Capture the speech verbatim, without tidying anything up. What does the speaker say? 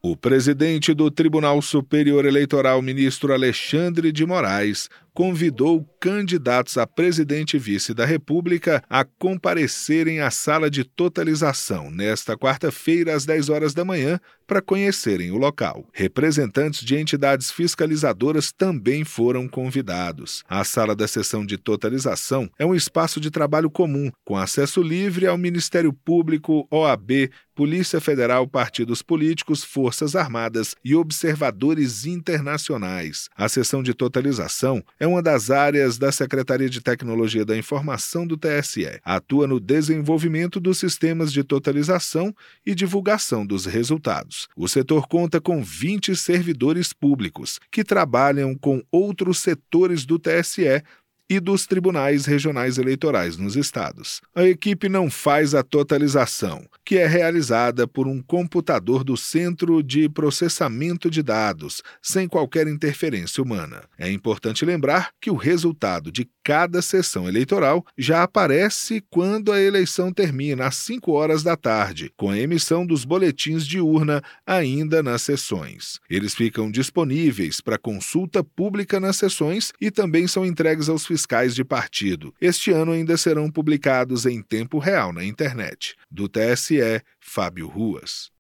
O presidente do Tribunal Superior Eleitoral, ministro Alexandre de Moraes, convidou candidatos a presidente e vice da República a comparecerem à sala de totalização nesta quarta-feira às dez horas da manhã para conhecerem o local. Representantes de entidades fiscalizadoras também foram convidados. A sala da sessão de totalização é um espaço de trabalho comum, com acesso livre ao Ministério Público, O A B, Polícia Federal, partidos políticos, Forças Armadas e observadores internacionais. A sessão de totalização é uma das áreas da Secretaria de Tecnologia da Informação do T S E. Atua no desenvolvimento dos sistemas de totalização e divulgação dos resultados. O setor conta com vinte servidores públicos, que trabalham com outros setores do T S E e dos tribunais regionais eleitorais nos estados. A equipe não faz a totalização, que é realizada por um computador do Centro de Processamento de Dados, sem qualquer interferência humana. É importante lembrar que o resultado de cada sessão eleitoral já aparece quando a eleição termina, às cinco horas da tarde, com a emissão dos boletins de urna ainda nas sessões. Eles ficam disponíveis para consulta pública nas sessões e também são entregues aos fiscais de partido. Este ano ainda serão publicados em tempo real na internet. Do T S E, Fábio Ruas.